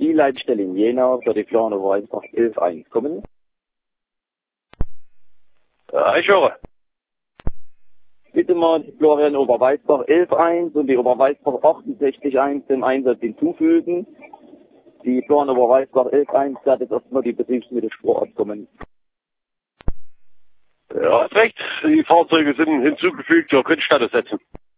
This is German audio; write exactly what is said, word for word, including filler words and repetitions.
die Leitstelle in Jena für die Florian Oberweisbach elf eins kommen. Ja, ich höre. Bitte mal die Florian Oberweisbach elf eins und die Oberweisbach achtundsechzig eins im Einsatz hinzufügen. Die Florian Oberweisbach elf eins hat jetzt erstmal die Betriebsmittelspur abkommen. Ja, hast recht. Die Fahrzeuge sind hinzugefügt, ihr könnt Status setzen.